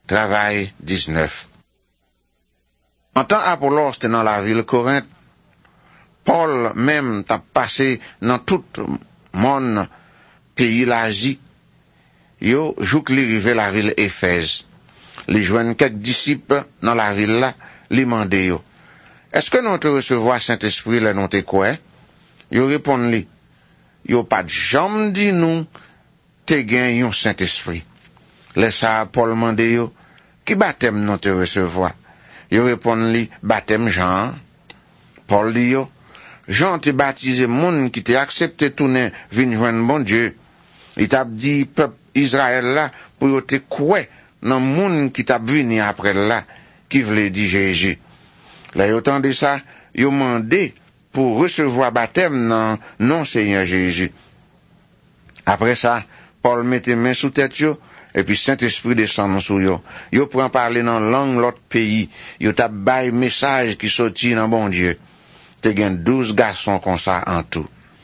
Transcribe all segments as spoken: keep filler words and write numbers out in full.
Travail dix-neuf. En temps Apollos était dans la ville Corinthe, Paul même t'a passé dans tout mon pays l'Asie. Yo, jouk li rive la ville Éphèse. Li joignent quelques disciples dans la ville là, li mande yo. Est-ce que nous te recevoir Saint-Esprit là non te quoi? Yo répond li. Yo pas de jambe dit nous te gen yon Saint-Esprit. Laissa Paul mande yo, qui baptême non te recevoir? Yo répond li, baptême Jean. Paul dit yo, Jean te baptisé moun qui te accepté tourner vinn joindre bon Dieu. Il t'a dit peuple Israël là pour yo te quoi nan moun qui t'a vini après là qui voulait dire Jésus. Là yo tande ça, yo mandé pour recevoir baptême nan non Seigneur Jésus. Après ça, Paul mette main sous tête yo et puis Saint-Esprit descend sur yo. Yo prend parler dans langue l'autre pays, yo t'a bay message qui sorti dans bon Dieu. Te gen douze garçons comme ça en tout.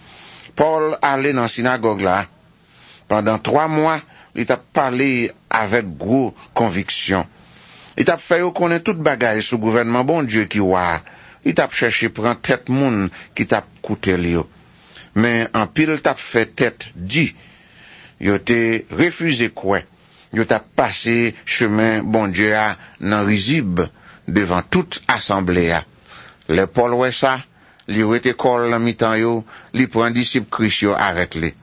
Paul allait dans la synagogue là. Pendant trois mois, il t'a parlé avec gros conviction. Il t'a fait connaître toute bagaille sous gouvernement bon Dieu qui wa. Il t'a cherché prendre tête moun qui t'a coûté lio. Mais en pile t'a fait tête dit. Yo t'ai refusé quoi. Yo t'a passé chemin bon Dieu a nan rizib devant toute assemblée a. Le Paul ouais ça, li rete kol la mi-temps yo, li prend disciple Christ yo arrête li.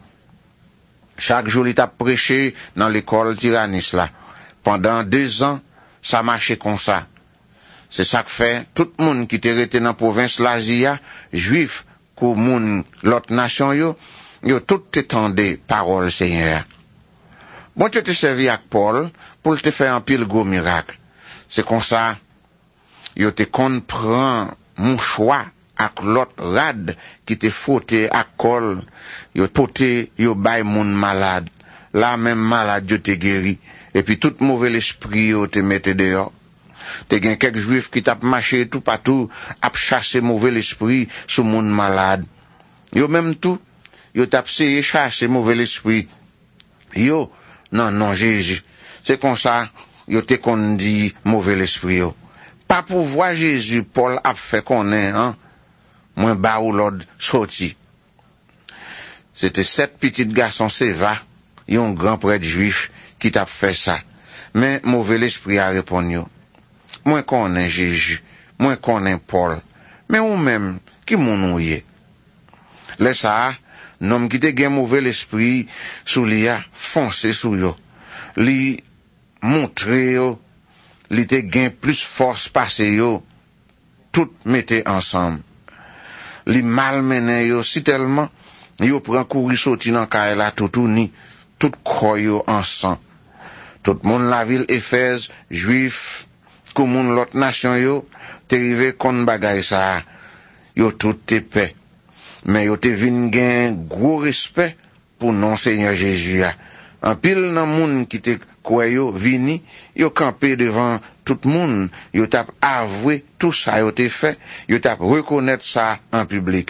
Chaque jour il t'a prêché dans l'école Tyrannis là. Pendant deux ans, ça marchait comme ça. C'est ça que fait tout le monde qui était resté dans la province l'Asie, juif, ou moun l'autre nation yo, yo tout t'étendait parole Seigneur. Bon Dieu te servi avec Paul pour te faire un pile gros miracle. C'est comme ça, yo te comprend mon choix avec l'autre rad qui te fouté à col, yo poté, yo bay moun malade. Là même malade yo te guéri. Et puis tout mauvais esprit yo te mette dehors. Te gen quelques juifs qui t'a marché tout partout, ap chassé mauvais esprit sous moun malade. Yo même tout, yo t'a essayé chasser mauvais esprit. Yo, non, non, Jésus. C'est comme ça, yo te kon dit mauvais esprit yo. Pas pour voir Jésus, Paul a fait qu'on est, hein. Moins bas ou l'ordre sorti. C'était sept petits garçons séva, yon grand prêtre juif, qui t'a fait ça. Mais mauvais esprit a répondu. Moi connais Jésus, moi connais Paul. Mais ou même, qui moun ouye? Laisse ça, nom qui te gen mauvais esprit, sous li a foncé sous yo. Li montre yo, li te gen plus force passé yo, tout mette ensemble. Li malmené yo si tellement, yo prend courir sorti dans kay la tout ni, tout croy yo ensemble. Tout moun la ville Éphèse, juif, kou moun l'autre nation yo, te rive kon bagay sa, yo tout te paix. Mais yo te vin gen gros respect pour non Seigneur Jésus. En pile nan moun qui te kwa yo vini, yo campé devant tout moun, yo tap avoué tout ça yo te fait, yo tap reconnaître ça en public.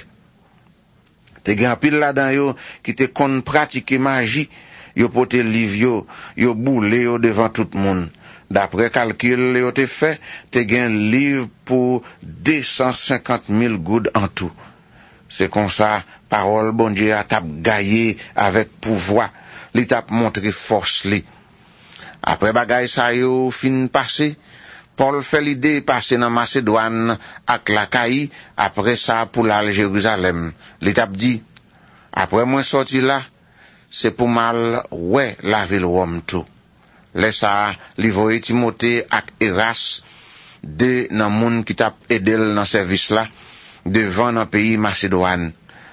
Te gen pile là-dedans yo qui te kon pratiquer magie, yo pote liv yo, yo boule yo devant tout moun. D'après calcul yo te fait, te gen livre pour deux cent cinquante mille goudes en tout. C'est comme ça, parole bon Dieu a tap gaillé avec pouvoir, li tap montré force li. Après bagay sa yo fin passé, Paul fait l'idée passer dans Macédoine ak l'Achaïe, après ça pour l'aller Jérusalem. Li tap dit, après moi sorti là, c'est pour mal ouais la ville Rome tout. Laisse ça, li voye Timothée ak Eras, de nan moun qui tap edel dans service là, devant dans pays Macédoine.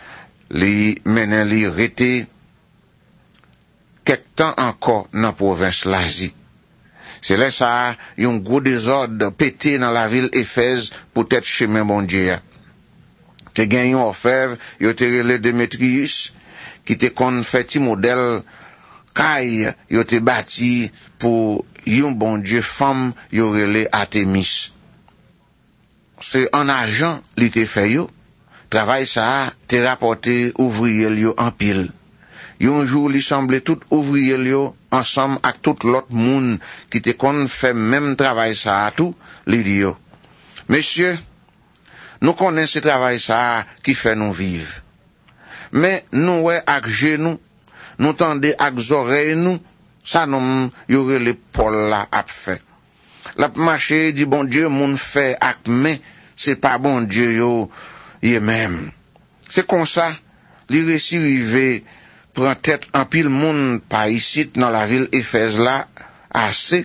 Li menen li rete quelque temps encore dans province l'Asie. C'est là ça, yon gros désordre pété dans la ville Éphèse pour être chemin bon Dieu. Te gen yon orfèvre, yo te rele Démétrius, qui te kon fait ti modèle kay yo te bâti pour yon bon Dieu femme yo rele Artemis. C'est en argent li te fait yo. Travail ça te rapporté ouvrier yo en pile. Yon jour li semblait tout ouvrier yo ensemble avec tout l'autre monde qui te kon fait même travail ça à tout, li di yo. Messieurs, nous connaissons ce travail ça qui fait nous vivre. Mais nous ouais ak genou, nous tendez ak oreilles nous, ça nous yore les Paul là a fait. La marché dit bon Dieu moun fait ak main, c'est pas bon Dieu yo y même. C'est comme ça, li réussi rivé prend tête en pile monde par ici dans la ville Éphèse là assez.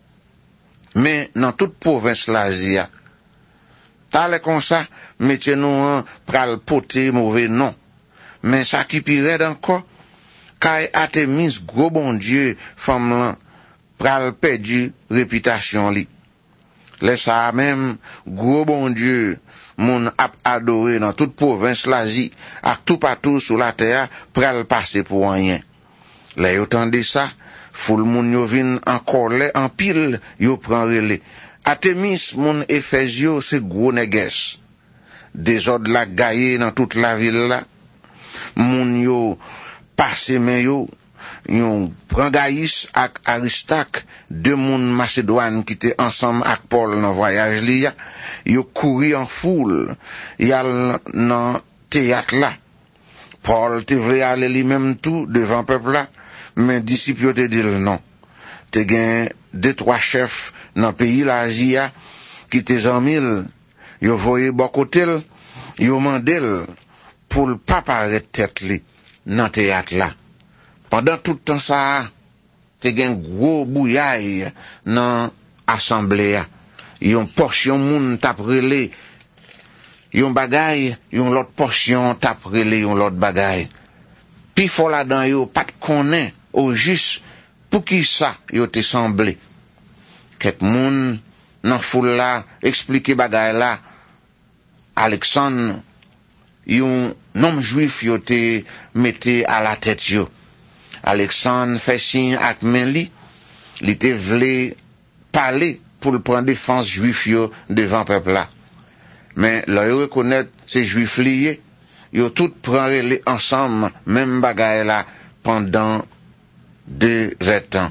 Mais dans toute province l'Asie, t'allez comme ça, mettez nous pral poter mauvais nom. Mais ça qui pire encore, car Artémis gros bon Dieu femme là pral perdu réputation li. Laisse ça même gros bon Dieu moun ap adoré dans toute province l'Asie, à tout partout sur la terre, pral passer pour rien. Là yo tande ça, foule moun yo vin en colère en pile, yo prend relais. Artémis moun Éphèse yo c'est gros néges. Désordre la gaillé dans toute la ville là. Moun yo passe men yo, yon prend Gaïs ak Aristarque, deux moun Macédoine qui étaient ensemble ak Paul dans voyage li ya, yo couri en foule, yal nan théâtre là. Paul te vle aller li même tout devant peuple là, mais disciples yo te dit non. Te gen deux trois chefs dans pays l'Asie qui te zanmil, yo voye bon côté, yo mandel pour le pas paraître tête li dans théâtre là. Pendant tout le temps ça, te gen gros bouillaille dans assemblée. Yon portion moun tap rele, yon bagay, yon l'autre portion tap rele, yon l'autre bagay. Pi fò la dan yo pat konnen au juste pour qui ça yo te semblé. Ket moun nan foule la expliquer bagay la. Alexandre, yon nom juif yo te mette à la tête yo. Alexandre fait signe ak men li, li te vle parler pour le prendre défense juif yo devant peuple là. Mais là yo reconnaître ces juifs liés, yo tout prend les ensemble même bagaille là pendant deux ans.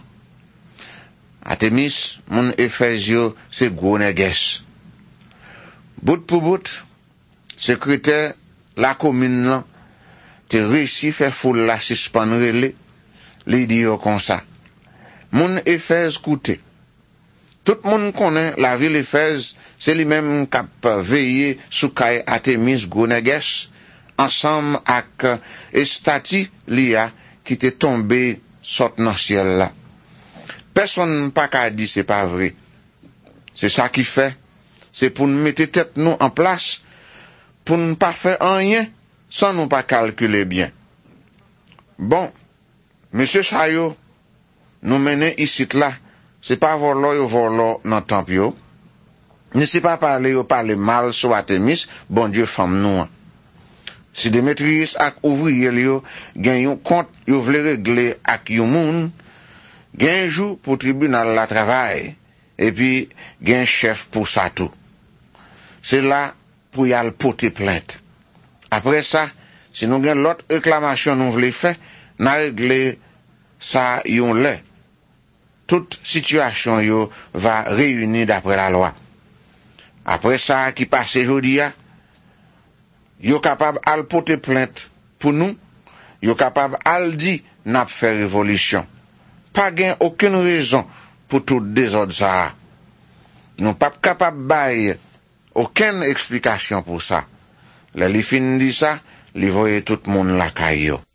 Artémis mon Éphèse yo c'est gros néges. Bout pour bout, secrétaire la commune là te réussi faire foule la suspendre les li di yo comme ça. Mon Éphèse coûté. Tout le monde connaît la ville Éphèse, c'est lui-même qui a veillé sous kay Artémis Goneges, ensemble avec Estati Lia qui était tombé sort dans ciel là. Personne n'a pas qu'à dire c'est pas vrai. C'est ça qui fait. C'est pour nous mettre tête nous en place, pour ne pas faire rien sans nous pas calculer bien. Bon, monsieur Chayo, nous menons ici là, c'est pas volo yo volo dans temple yo. Ne c'est pas parler yo parler mal sur Artémis, bon Dieu femme nous. Si Démétrius ak ouvrier yo gen yon compte yo vle régler ak yon moun, gen jou pour tribunal la travail et puis gen chef pour ça tout. C'est là pour y aller porter plainte. Après ça, si nous gen l'autre réclamation nous vle faire, n'a régler ça yon lè. Toute situation yo va réunir d'après la loi. Après ça qui passe aujourd'hui, yo capable al porter plainte pour nous, yo capable al di n'a fait révolution. Pas gain aucune raison pour tout désordre ça. Nous pas capable bailler aucune explication pour ça. Les li fin dit ça, li voye tout le monde la caillou.